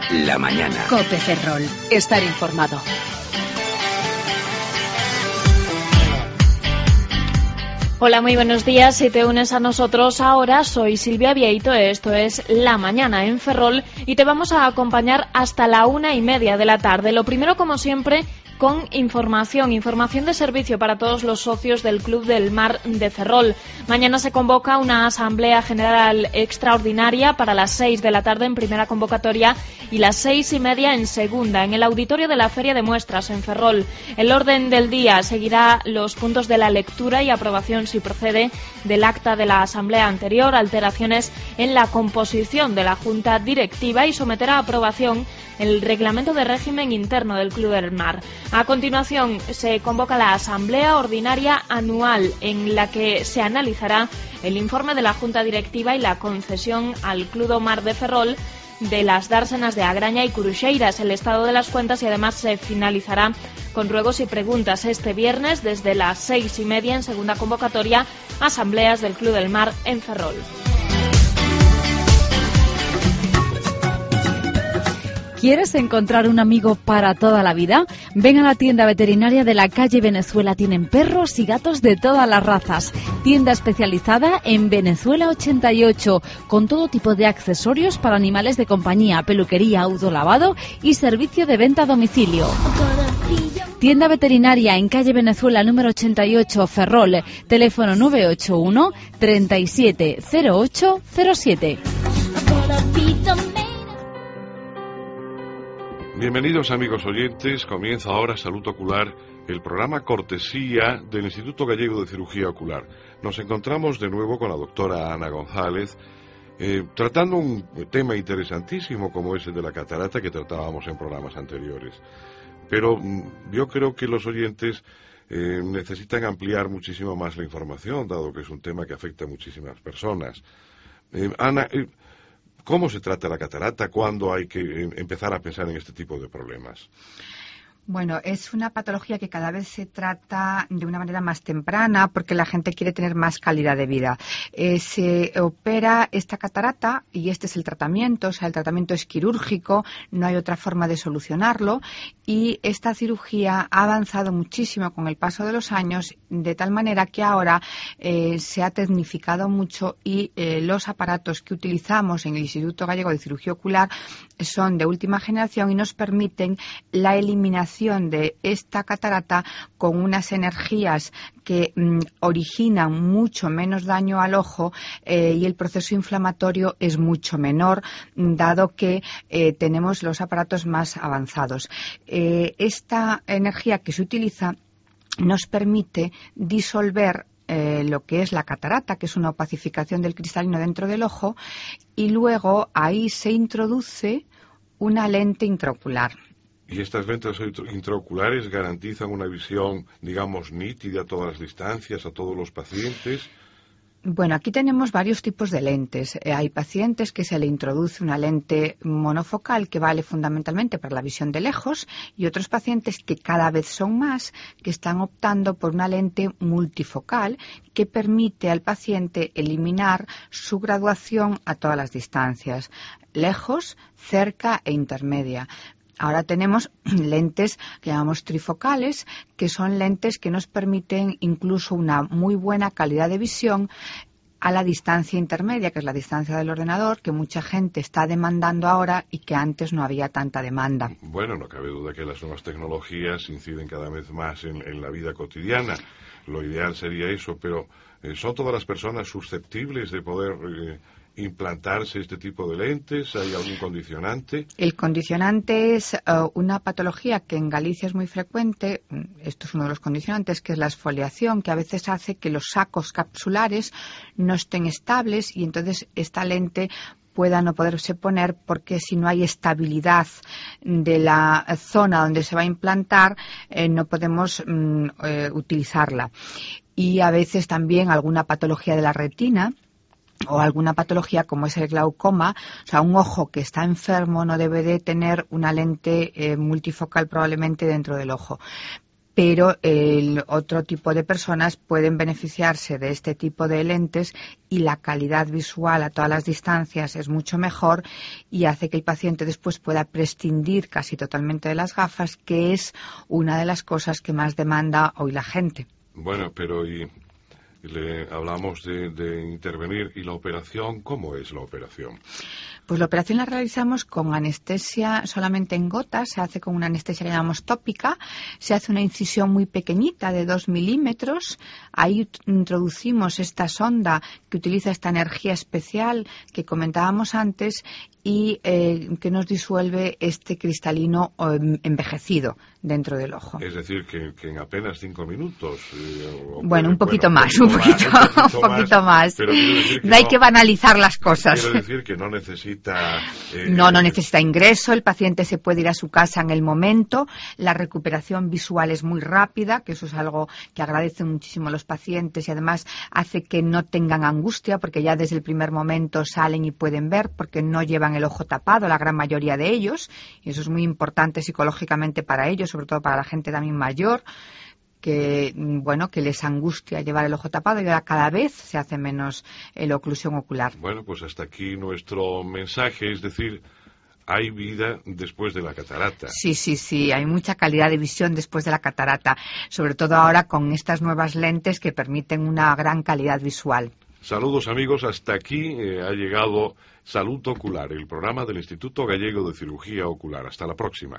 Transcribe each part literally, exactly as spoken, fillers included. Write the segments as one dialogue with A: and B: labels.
A: la mañana.
B: COPE Ferrol. Estar informado.
C: Hola, muy buenos días. Si te unes a nosotros ahora, soy Silvia Vieito, esto es La Mañana en Ferrol y te vamos a acompañar hasta la una y media de la tarde. Lo primero, como siempre, con información, información de servicio para todos los socios del Club del Mar de Ferrol. Mañana se convoca una asamblea general extraordinaria para las seis de la tarde en primera convocatoria y las seis y media en segunda, en el auditorio de la Feria de Muestras en Ferrol. El orden del día seguirá los puntos de la lectura y aprobación, si procede, del acta de la asamblea anterior, alteraciones en la composición de la Junta Directiva y someterá a aprobación el reglamento de régimen interno del Club del Mar. A continuación se convoca la Asamblea Ordinaria Anual, en la que se analizará el informe de la Junta Directiva y la concesión al Club do Mar de Ferrol de las dársenas de Agraña y Curuxeiras, el estado de las cuentas, y además se finalizará con ruegos y preguntas este viernes desde las seis y media en segunda convocatoria, asambleas del Club del Mar en Ferrol.
D: ¿Quieres encontrar un amigo para toda la vida? Ven a la tienda veterinaria de la calle Venezuela. Tienen perros y gatos de todas las razas. Tienda especializada en Venezuela ochenta y ocho, con todo tipo de accesorios para animales de compañía, peluquería, autolavado y servicio de venta a domicilio. Tienda veterinaria en calle Venezuela número ochenta y ocho, Ferrol. Teléfono nueve ocho uno, treinta y siete, cero ocho cero siete.
E: Bienvenidos, amigos oyentes. Comienza ahora Salud Ocular, el programa cortesía del Instituto Gallego de Cirugía Ocular. Nos encontramos de nuevo con la doctora Ana González, eh, tratando un tema interesantísimo como es el de la catarata que tratábamos en programas anteriores. Pero mm, yo creo que los oyentes eh, necesitan ampliar muchísimo más la información, dado que es un tema que afecta a muchísimas personas. Eh, Ana... Eh, ¿Cómo se trata la catarata? ¿Cuándo hay que empezar a pensar en este tipo de problemas?
F: Bueno, es una patología que cada vez se trata de una manera más temprana porque la gente quiere tener más calidad de vida. Eh, se opera esta catarata y este es el tratamiento, o sea, el tratamiento es quirúrgico, no hay otra forma de solucionarlo y esta cirugía ha avanzado muchísimo con el paso de los años, de tal manera que ahora eh, se ha tecnificado mucho y eh, los aparatos que utilizamos en el Instituto Gallego de Cirugía Ocular son de última generación y nos permiten la eliminación de esta catarata con unas energías que mm, originan mucho menos daño al ojo eh, y el proceso inflamatorio es mucho menor, dado que eh, tenemos los aparatos más avanzados. Eh, esta energía que se utiliza nos permite disolver Eh, lo que es la catarata, que es una opacificación del cristalino dentro del ojo, y luego ahí se introduce una lente intraocular.
E: ¿Y estas lentes intraoculares garantizan una visión, digamos, nítida a todas las distancias, a todos los pacientes?
F: Bueno, aquí tenemos varios tipos de lentes. Eh, hay pacientes que se le introduce una lente monofocal que vale fundamentalmente para la visión de lejos y otros pacientes que cada vez son más que están optando por una lente multifocal que permite al paciente eliminar su graduación a todas las distancias, lejos, cerca e intermedia. Ahora tenemos lentes que llamamos trifocales, que son lentes que nos permiten incluso una muy buena calidad de visión a la distancia intermedia, que es la distancia del ordenador, que mucha gente está demandando ahora y que antes no había tanta demanda.
E: Bueno, no cabe duda que las nuevas tecnologías inciden cada vez más en, en la vida cotidiana. Lo ideal sería eso, pero eh, ¿son todas las personas susceptibles de poder Eh, implantarse este tipo de lentes? ¿Hay algún condicionante?
F: El condicionante es uh, una patología que en Galicia es muy frecuente. Esto es uno de los condicionantes, que es la exfoliación, que a veces hace que los sacos capsulares no estén estables y entonces esta lente pueda no poderse poner porque si no hay estabilidad de la zona donde se va a implantar eh, no podemos mm, eh, utilizarla. Y a veces también alguna patología de la retina o alguna patología como es el glaucoma, o sea, un ojo que está enfermo no debe de tener una lente eh, multifocal probablemente dentro del ojo. pero el otro tipo de personas pueden beneficiarse de este tipo de lentes y la calidad visual a todas las distancias es mucho mejor y hace que el paciente después pueda prescindir casi totalmente de las gafas, que es una de las cosas que más demanda hoy la gente.
E: Bueno, pero y le hablamos de, de intervenir, y la operación, ¿cómo es la operación?
F: Pues la operación la realizamos con anestesia solamente en gotas, se hace con una anestesia que llamamos tópica, se hace una incisión muy pequeñita de dos milímetros, ahí introducimos esta sonda que utiliza esta energía especial que comentábamos antes y eh, que nos disuelve este cristalino eh, envejecido dentro del ojo.
E: Es decir, que, que en apenas cinco minutos... Eh,
F: bueno,
E: puede,
F: un poquito
E: bueno,
F: más, un poquito,
E: más, un
F: un poquito más.
E: más. Pero que
F: no hay
E: no,
F: que banalizar las cosas.
E: Quiero decir que no necesita... Eh,
F: no, no necesita ingreso, el paciente se puede ir a su casa en el momento, la recuperación visual es muy rápida, que eso es algo que agradecen muchísimo los pacientes y además hace que no tengan angustia porque ya desde el primer momento salen y pueden ver porque no llevan el ojo tapado, la gran mayoría de ellos, y eso es muy importante psicológicamente para ellos, sobre todo para la gente también mayor, que bueno, que les angustia llevar el ojo tapado y ahora cada vez se hace menos la oclusión ocular.
E: Bueno, pues hasta aquí nuestro mensaje, es decir, hay vida después de la catarata.
F: Sí, sí, sí, hay mucha calidad de visión después de la catarata, sobre todo ahora con estas nuevas lentes que permiten una gran calidad visual.
E: Saludos amigos, hasta aquí eh, ha llegado Salud Ocular, el programa del Instituto Gallego de Cirugía Ocular. Hasta la próxima.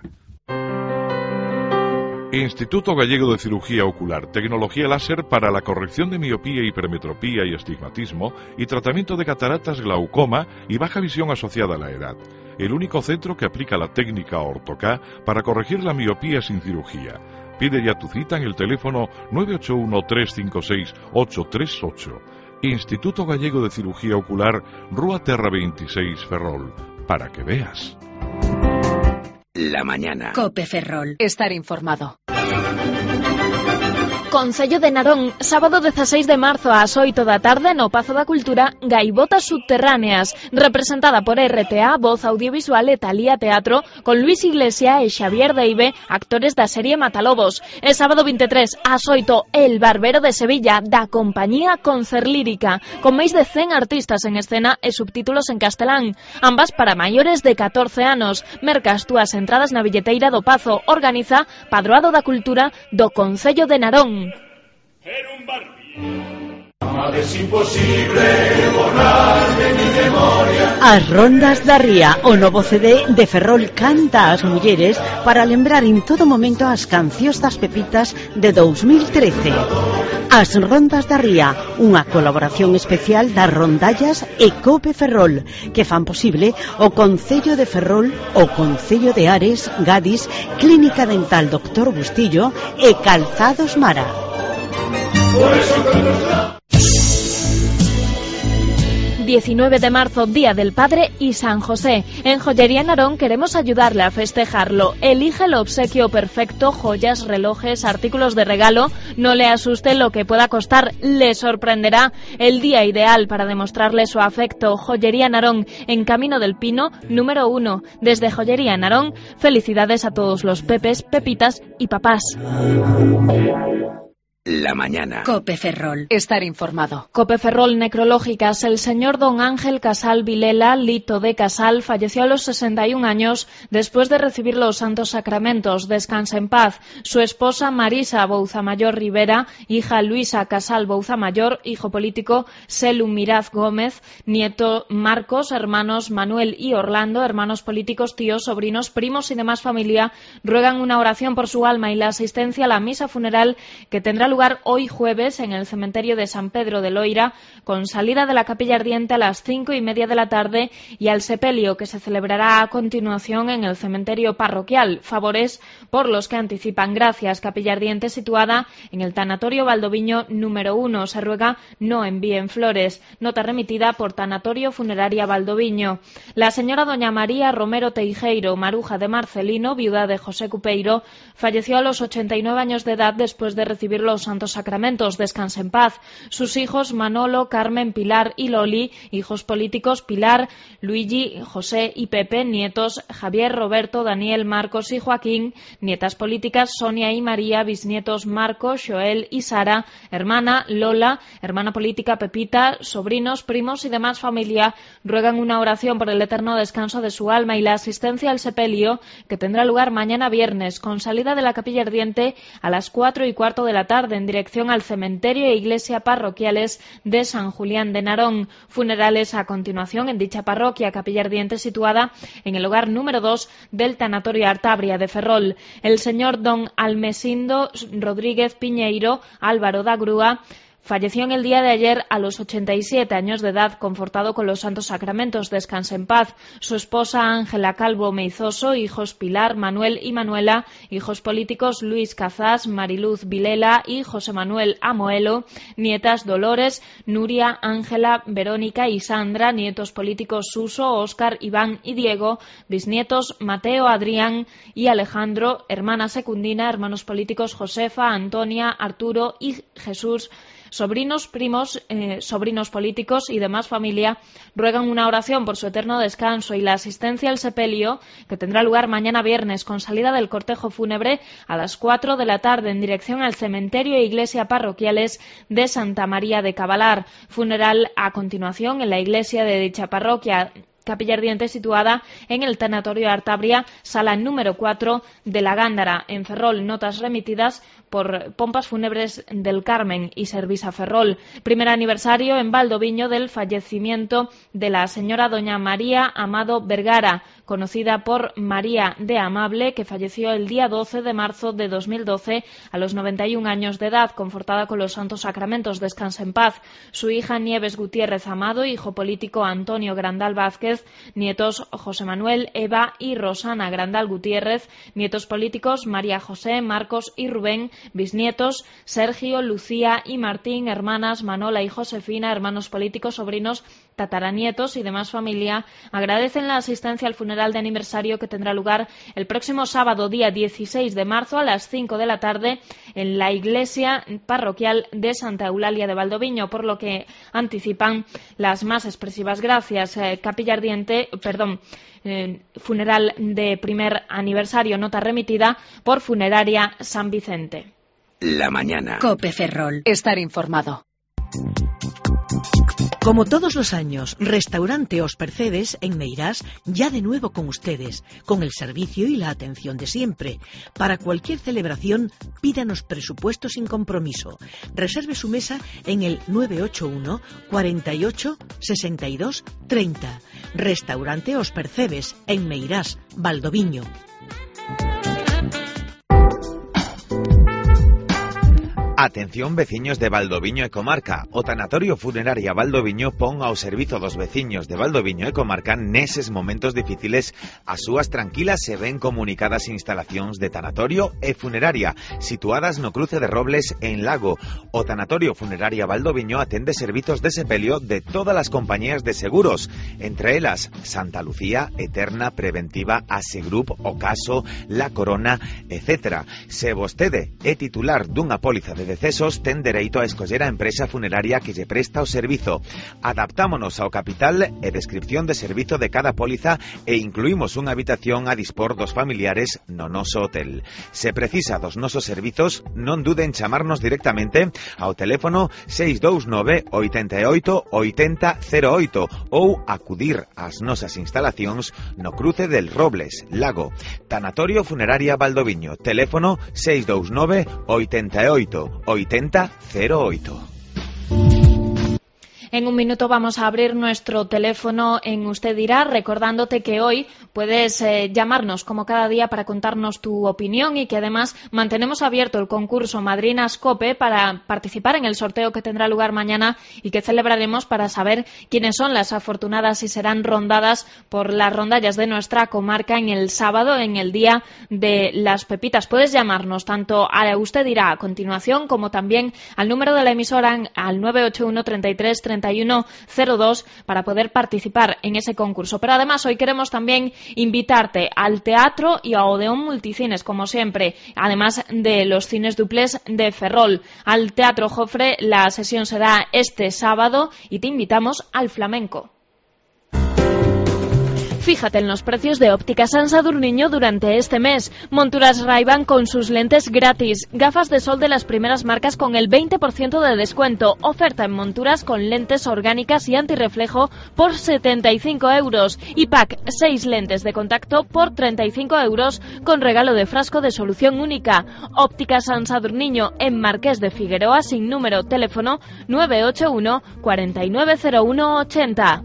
E: Instituto Gallego de Cirugía Ocular, tecnología láser para la corrección de miopía, hipermetropía y astigmatismo y tratamiento de cataratas, glaucoma y baja visión asociada a la edad. El único centro que aplica la técnica Orto-K para corregir la miopía sin cirugía. Pide ya tu cita en el teléfono nueve ocho uno, tres cinco seis, ocho tres ocho. Instituto Gallego de Cirugía Ocular, Rúa Terra veintiséis, Ferrol. Para que veas.
B: La mañana. COPE Ferrol. Estar informado.
C: Concello de Narón, sábado dieciséis de marzo ás oito da tarde no Pazo da Cultura, Gaivotas Subterráneas, representada por R T A, Voz Audiovisual e Talía Teatro, con Luis Iglesia e Xavier Deive, actores da serie Matalobos. E sábado veintitrés ás oito, El Barbero de Sevilla, da compañía Concerlírica, con máis de cen artistas en escena e subtítulos en castelán, ambas para maiores de catorce anos. Merca as túas entradas na billeteira do Pazo, organiza Padroado da Cultura do Concello de Narón.
A: Era un Barbie. Es imposible borrar de mi memoria.
G: As Rondas da Ría, o novo C D de Ferrol canta ás mulleres para lembrar en todo momento as cancións das pepitas de dous mil trece. As Rondas da Ría, unha colaboración especial das Rondallas e COPE Ferrol, que fan posible o Concello de Ferrol, o Concello de Ares, Gadis, Clínica Dental Doctor Bustillo e Calzados Mara.
A: Por eso
C: diecinueve de marzo, Día del Padre y San José. En Joyería Narón queremos ayudarle a festejarlo. Elige el obsequio perfecto, joyas, relojes, artículos de regalo. No le asuste lo que pueda costar, le sorprenderá. El día ideal para demostrarle su afecto. Joyería Narón, en Camino del Pino, número uno. Desde Joyería Narón, felicidades a todos los pepes, pepitas y papás.
B: La mañana. COPE Ferrol. Estar informado.
C: COPE Ferrol Necrológicas. El señor don Ángel Casal Vilela, Lito de Casal, falleció a los sesenta y un años después de recibir los santos sacramentos. Descansa en paz. Su esposa Marisa Bouzamayor Rivera, hija Luisa Casal Bouzamayor, hijo político Selu Miraz Gómez, nieto Marcos, hermanos Manuel y Orlando, hermanos políticos, tíos, sobrinos, primos y demás familia, ruegan una oración por su alma y la asistencia a la misa funeral que tendrá lugar hoy jueves en el cementerio de San Pedro de Loira, con salida de la capilla ardiente a las cinco y media de la tarde y al sepelio que se celebrará a continuación en el cementerio parroquial. Favores por los que anticipan. Gracias. Capilla ardiente situada en el tanatorio Valdoviño número uno. Se ruega no envíen flores. Nota remitida por Tanatorio Funeraria Valdoviño. La señora doña María Romero Teijeiro, maruja de Marcelino, viuda de José Cupeiro, falleció a los ochenta y nueve años de edad después de recibir los los Santos Sacramentos. Descanse en paz. Sus hijos Manolo, Carmen, Pilar y Loli, hijos políticos Pilar, Luigi, José y Pepe, nietos Javier, Roberto, Daniel, Marcos y Joaquín, nietas políticas Sonia y María, bisnietos Marco, Joel y Sara, hermana Lola, hermana política Pepita, sobrinos, primos y demás familia ruegan una oración por el eterno descanso de su alma y la asistencia al sepelio que tendrá lugar mañana viernes con salida de la Capilla Ardiente a las cuatro y cuarto de la tarde en dirección al cementerio e iglesia parroquiales de San Julián de Narón. Funerales a continuación en dicha parroquia, Capilla Ardiente situada en el hogar número dos del Tanatorio Artabria de Ferrol. El señor don Almesindo Rodríguez Piñeiro Álvaro da Grúa falleció en el día de ayer a los ochenta y siete años de edad, confortado con los santos sacramentos. Descanse en paz. Su esposa Ángela Calvo Meizoso, hijos Pilar, Manuel y Manuela, hijos políticos Luis Cazás, Mariluz Vilela y José Manuel Amoelo, nietas Dolores, Nuria, Ángela, Verónica y Sandra, nietos políticos Suso, Óscar, Iván y Diego, bisnietos Mateo, Adrián y Alejandro, hermana Secundina, hermanos políticos Josefa, Antonia, Arturo y Jesús, sobrinos, primos, eh, sobrinos políticos y demás familia ruegan una oración por su eterno descanso y la asistencia al sepelio que tendrá lugar mañana viernes con salida del cortejo fúnebre a las cuatro de la tarde en dirección al cementerio e iglesia parroquiales de Santa María de Cabalar. Funeral a continuación en la iglesia de dicha parroquia, Capilla Ardiente, situada en el Tanatorio Artabria, sala número cuatro de la Gándara, en Ferrol. Notas remitidas por Pompas Fúnebres del Carmen y Servisa Ferrol. Primer aniversario en Valdoviño del fallecimiento de la señora doña María Amado Vergara, conocida por María de Amable, que falleció el día doce de marzo de dos mil doce a los noventa y un años de edad, confortada con los santos sacramentos. Descanse en paz. Su hija Nieves Gutiérrez Amado, hijo político Antonio Grandal Vázquez, nietos José Manuel, Eva y Rosana Grandal Gutiérrez, nietos políticos María José, Marcos y Rubén, bisnietos Sergio, Lucía y Martín, hermanas Manola y Josefina, hermanos políticos, sobrinos, tataranietos y demás familia, agradecen la asistencia al funeral de aniversario que tendrá lugar el próximo sábado, día dieciséis de marzo, a las cinco de la tarde en la iglesia parroquial de Santa Eulalia de Valdoviño, por lo que anticipan las más expresivas gracias. Eh, Capilla Ardiente, perdón, eh, funeral de primer aniversario, nota remitida por Funeraria San Vicente.
B: La mañana. COPE Ferrol. Estar informado.
G: Como todos los años, Restaurante Os Percebes en Meirás ya de nuevo con ustedes, con el servicio y la atención de siempre. Para cualquier celebración, pídanos presupuesto sin compromiso. Reserve su mesa en el nueve ocho uno, cuarenta y ocho, sesenta y dos, treinta. Restaurante Os Percebes en Meirás, Valdoviño.
H: Atención veciños de Valdoviño e Comarca. O Tanatorio Funeraria Valdoviño pon ao servizo dos veciños de Valdoviño e Comarca neses momentos difíciles as súas tranquilas e ben comunicadas instalacións de tanatorio e funeraria situadas no cruce de Robles en Lago. O Tanatorio Funeraria Valdoviño atende servizos de sepelio de todas as compañías de seguros, entre elas Santa Lucía, Eterna, Preventiva, Asegrup, Ocaso, La Corona, etcétera. Se vostede é titular dunha póliza de decesos, ten dereito a escoller a empresa funeraria que lle presta o servizo. Adaptámonos ao capital e descripción de servizo de cada póliza e incluímos unha habitación a dispor dos familiares no noso hotel. Se precisa dos nosos servizos, non duden en chamarnos directamente ao teléfono seis dous nove, oito oito, oito cero cero oito ou acudir ás nosas instalacións no cruce del Robles, Lago. Tanatorio Funeraria Valdoviño, teléfono seis dous nove, oito oito, oito cero cero oito.
C: En un minuto vamos a abrir nuestro teléfono en Usted Dirá, recordándote que hoy puedes eh, llamarnos como cada día para contarnos tu opinión y que además mantenemos abierto el concurso Madrinas COPE para participar en el sorteo que tendrá lugar mañana y que celebraremos para saber quiénes son las afortunadas y serán rondadas por las rondallas de nuestra comarca en el sábado, en el Día de las Pepitas. Puedes llamarnos tanto a Usted Dirá a continuación como también al número de la emisora al nueve ocho uno, treinta y tres, treinta cincuenta y uno cero dos para poder participar en ese concurso. Pero además hoy queremos también invitarte al teatro y a Odeón Multicines, como siempre, además de los cines duples de Ferrol. Al Teatro Jofre la sesión será este sábado y te invitamos al flamenco. Fíjate en los precios de Óptica San Sadurniño durante este mes. Monturas Ray-Ban con sus lentes gratis. Gafas de sol de las primeras marcas con el veinte por ciento de descuento. Oferta en monturas con lentes orgánicas y antirreflejo por setenta y cinco euros. Y pack seis lentes de contacto por treinta y cinco euros con regalo de frasco de solución única. Óptica San Sadurniño en Marqués de Figueroa sin número. Teléfono nueve ocho uno, cuatro nueve cero uno, ochenta.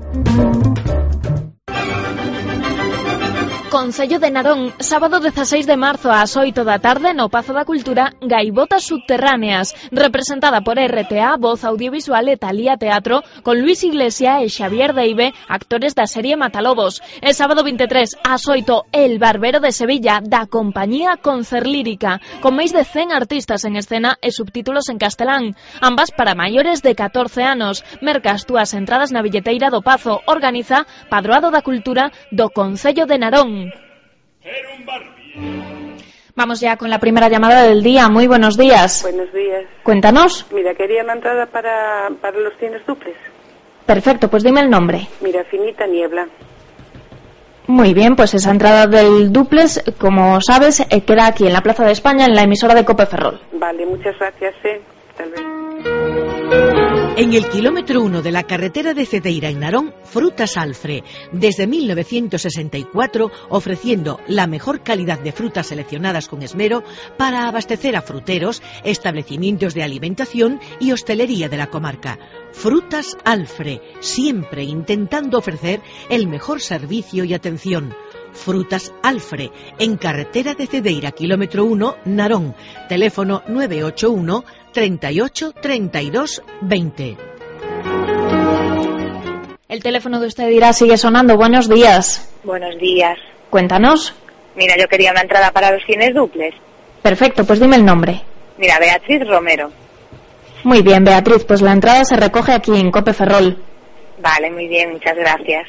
C: Concello de Narón, sábado dieciséis de marzo ás oito da tarde no Pazo da Cultura, Gaivotas Subterráneas, representada por R T A, Voz Audiovisual e Talía Teatro, con Luis Iglesia e Xavier Deive, actores da serie Matalobos. E sábado veintitrés ás oito, El Barbero de Sevilla, da compañía Concert Lírica, con máis de cen artistas en escena e subtítulos en castelán, ambas para maiores de catorce anos. Merca as túas entradas na billeteira do Pazo, organiza Padroado da Cultura do Concello de Narón. Vamos ya con la primera llamada del día. Muy buenos días.
I: Buenos días.
C: Cuéntanos.
I: Mira, quería una entrada para, para los cines duples.
C: Perfecto, pues dime el nombre.
I: Mira, Finita Niebla.
C: Muy bien, pues esa entrada del duples, como sabes, eh, queda aquí en la Plaza de España, en la emisora de Cope Ferrol.
I: Vale, muchas gracias, eh. Tal vez.
G: En el kilómetro uno de la carretera de Cedeira en Narón, Frutas Alfre, desde mil novecientos sesenta y cuatro, ofreciendo la mejor calidad de frutas seleccionadas con esmero para abastecer a fruteros, establecimientos de alimentación y hostelería de la comarca. Frutas Alfre, siempre intentando ofrecer el mejor servicio y atención. Frutas Alfre, en carretera de Cedeira, kilómetro uno, Narón. Teléfono nueve ocho uno, treinta y ocho, treinta y dos, veinte.
C: El teléfono de usted dirá sigue sonando. Buenos días.
J: Buenos días.
C: Cuéntanos.
J: Mira, yo quería una entrada para los cines duples.
C: Perfecto, pues dime el nombre.
J: Mira, Beatriz Romero.
C: Muy bien, Beatriz, pues la entrada se recoge aquí en Cope Ferrol.
J: Vale, muy bien, muchas gracias.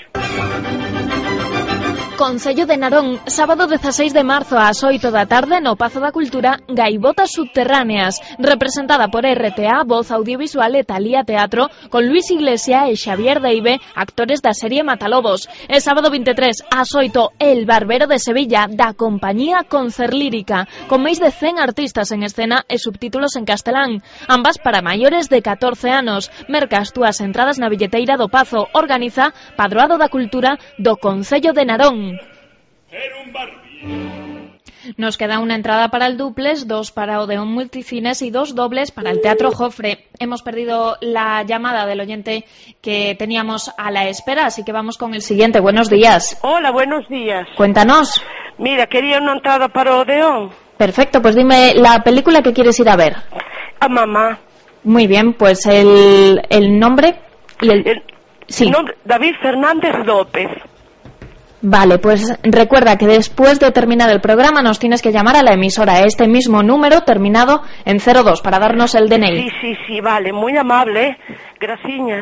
C: Concello de Narón, sábado dieciséis de marzo ás oito da tarde no Pazo da Cultura, Gaivotas Subterráneas, representada por R T A, Voz Audiovisual e Talía Teatro, con Luis Iglesia e Xavier Deive, actores da serie Matalobos. E sábado veintitrés ás oito, El Barbero de Sevilla, da compañía Concert Lírica, con máis de cen artistas en escena e subtítulos en castelán, ambas para maiores de catorce anos. Merca as túas entradas na billeteira do Pazo, organiza Padroado da Cultura do Concello de Narón. Nos queda una entrada para el duples, dos para Odeón Multicines y dos dobles para el Teatro Jofre. Hemos perdido la llamada del oyente que teníamos a la espera, así que vamos con el siguiente. Buenos días.
I: Hola, buenos días.
C: Cuéntanos.
I: Mira, quería una entrada para Odeón.
C: Perfecto, pues dime la película que quieres ir a ver.
I: A mamá.
C: Muy bien, pues el, el nombre y el...
I: el
C: sí.
I: El nombre, David Fernández López.
C: Vale, pues recuerda que después de terminar el programa nos tienes que llamar a la emisora, a este mismo número terminado en cero dos para darnos el D N I.
I: Sí, sí, sí, vale, muy amable, gracias.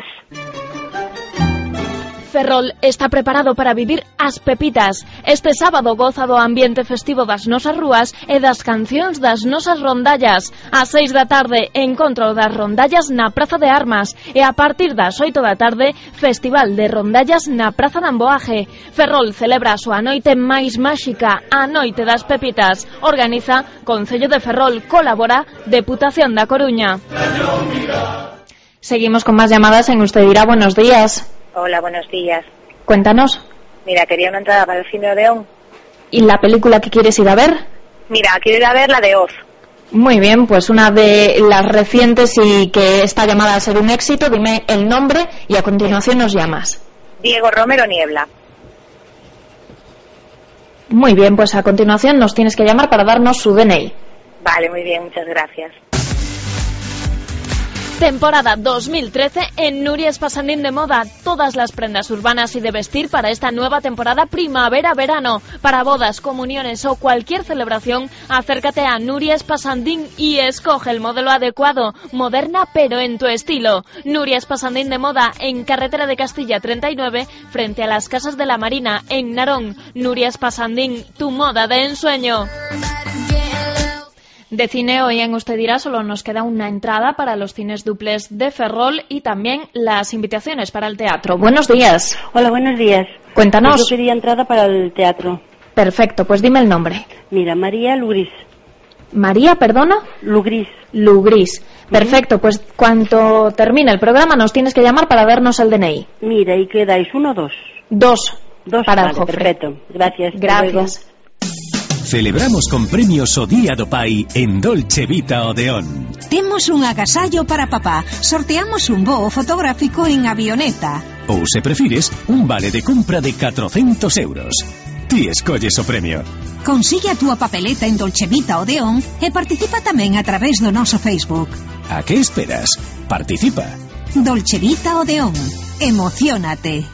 C: Ferrol está preparado para vivir as pepitas. Este sábado goza do ambiente festivo das nosas rúas e das cancións das nosas rondallas. Ás seis da tarde, encontro das rondallas na Praza de Armas e a partir das oito da tarde, Festival de Rondallas na Praza de Amboaje. Ferrol celebra a súa noite máis máxica, a Noite das Pepitas. Organiza Concello de Ferrol, colabora Deputación da Coruña. Seguimos con más llamadas en Usted Dirá. Buenos días.
J: Hola, buenos días.
C: Cuéntanos.
J: Mira, quería una entrada para el cine Odeón.
C: ¿Y la película que quieres ir a ver?
J: Mira, quiero ir a ver la de Oz.
C: Muy bien, pues una de las recientes y que está llamada a ser un éxito. Dime el nombre y a continuación nos llamas.
J: Diego Romero Niebla.
C: Muy bien, pues a continuación nos tienes que llamar para darnos su D N I.
J: Vale, muy bien, muchas gracias.
C: Temporada dos mil trece en Nuria Espasandín de Moda. Todas las prendas urbanas y de vestir para esta nueva temporada primavera-verano. Para bodas, comuniones o cualquier celebración, acércate a Nuria Espasandín y escoge el modelo adecuado, moderna pero en tu estilo. Nuria Espasandín de Moda en Carretera de Castilla treinta y nueve, frente a las Casas de la Marina, en Narón. Nuria Espasandín, tu moda de ensueño. De cine, hoy en Usted dirá, solo nos queda una entrada para los cines duples de Ferrol y también las invitaciones para el teatro. Buenos días.
K: Hola, buenos días.
C: Cuéntanos.
K: Pues yo quería entrada para el teatro.
C: Perfecto, pues dime el nombre.
K: Mira, María Lugris.
C: María, perdona.
K: Lugris.
C: Lugris. Perfecto, pues cuando termine el programa nos tienes que llamar para vernos el D N I.
K: Mira, ¿y qué dais? ¿Uno o dos?
C: Dos.
K: Dos,
C: para
K: vale,
C: el Jofre.
K: Perfecto, gracias.
C: Gracias.
L: Celebramos con premios o Día do Pai en Dolce Vita Odeón.
M: Temos un agasallo para papá. Sorteamos un voo fotográfico en avioneta.
L: Ou, se prefires, un vale de compra de catrocentos euros. Ti escolles o premio.
M: Consigue a túa papeleta en Dolce Vita Odeón e participa tamén a través do noso Facebook.
L: A que esperas? Participa.
M: Dolce Vita Odeón. Emociónate.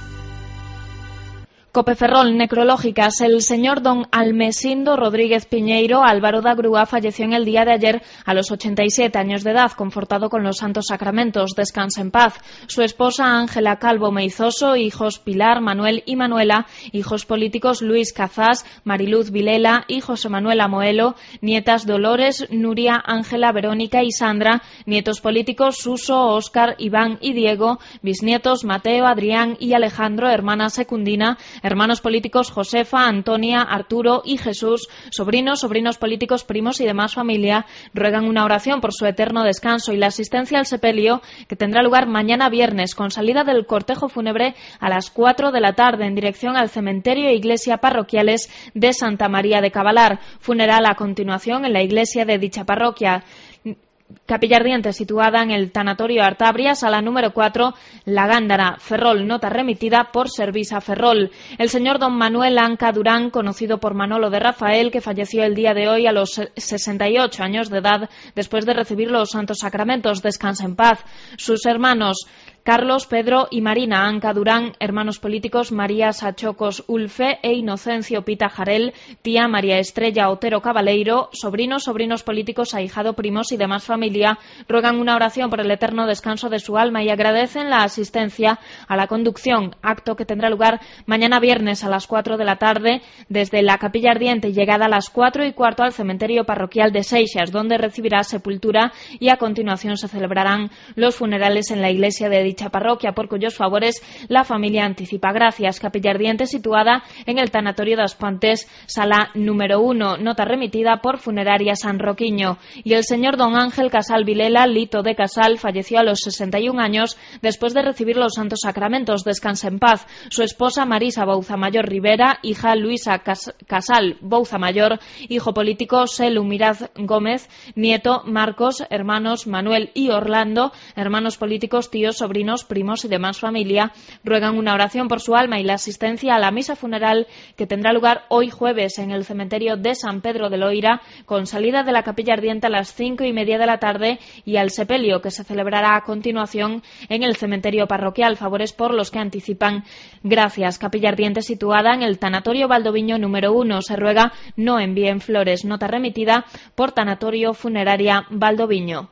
C: Cope Ferrol, necrológicas. El señor don Almesindo Rodríguez Piñeiro Álvaro da Grúa falleció en el día de ayer a los ochenta y siete años de edad, confortado con los santos sacramentos. Descanse en paz. Su esposa Ángela Calvo Meizoso, hijos Pilar, Manuel y Manuela, hijos políticos Luis Cazás, Mariluz Vilela y José Manuel Amoelo, nietas Dolores, Nuria, Ángela, Verónica y Sandra, nietos políticos Suso, Óscar, Iván y Diego, bisnietos Mateo, Adrián y Alejandro, hermana Secundina, hermanos políticos Josefa, Antonia, Arturo y Jesús, sobrinos, sobrinos políticos, primos y demás familia, ruegan una oración por su eterno descanso y la asistencia al sepelio, que tendrá lugar mañana viernes, con salida del cortejo fúnebre a las cuatro de la tarde en dirección al cementerio e iglesia parroquiales de Santa María de Cabalar. Funeral a continuación en la iglesia de dicha parroquia. Capilla Ardiente, situada en el tanatorio Artabria, sala número cuatro, La Gándara, Ferrol, nota remitida por Servisa Ferrol. El señor don Manuel Anca Durán, conocido por Manolo de Rafael, que falleció el día de hoy a los sesenta y ocho años de edad, después de recibir los santos sacramentos. Descansa en paz. Sus hermanos Carlos, Pedro y Marina Anca Durán, hermanos políticos María Sachocos Ulfe e Inocencio Pita Jarel, tía María Estrella Otero Cabaleiro, sobrinos, sobrinos políticos, ahijado, primos y demás familia, ruegan una oración por el eterno descanso de su alma y agradecen la asistencia a la conducción, acto que tendrá lugar mañana viernes a las cuatro de la tarde desde la Capilla Ardiente, llegada a las cuatro y cuarto al cementerio parroquial de Seixas, donde recibirá sepultura y a continuación se celebrarán los funerales en la iglesia de dicha parroquia, por cuyos favores la familia anticipa. Gracias. Capilla Ardiente, situada en el tanatorio de Aspantes, sala número uno, nota remitida por Funeraria San Roquiño. Y el señor don Ángel Casal Vilela, Lito de Casal, falleció a los sesenta y un años después de recibir los santos sacramentos. Descansa en paz. Su esposa Marisa Bouza Mayor Rivera, hija Luisa Cas Casal Bouza Mayor, hijo político Selu Miraz Gómez, nieto Marcos, hermanos Manuel y Orlando, hermanos políticos, tíos, sobrinos, primos y demás familia, ruegan una oración por su alma y la asistencia a la misa funeral que tendrá lugar hoy jueves en el cementerio de San Pedro de Loira, con salida de la Capilla Ardiente a las cinco y media de la tarde, y al sepelio, que se celebrará a continuación en el cementerio parroquial. Favores por los que anticipan. Gracias. Capilla Ardiente, situada en el tanatorio Valdoviño número uno. Se ruega no envíen flores. Nota remitida por Tanatorio Funeraria Valdoviño.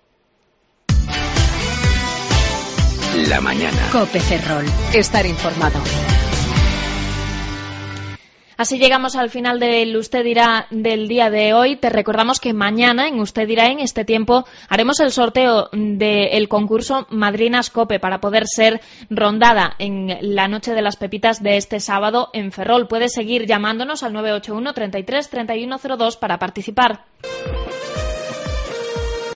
B: La mañana. Cope Ferrol. Estar informado.
C: Así llegamos al final del Usted dirá del día de hoy. Te recordamos que mañana en Usted dirá, en este tiempo, haremos el sorteo del concurso Madrinas Cope para poder ser rondada en la Noche de las Pepitas de este sábado en Ferrol. Puedes seguir llamándonos al nueve ocho uno, treinta y tres, treinta y uno cero dos para participar.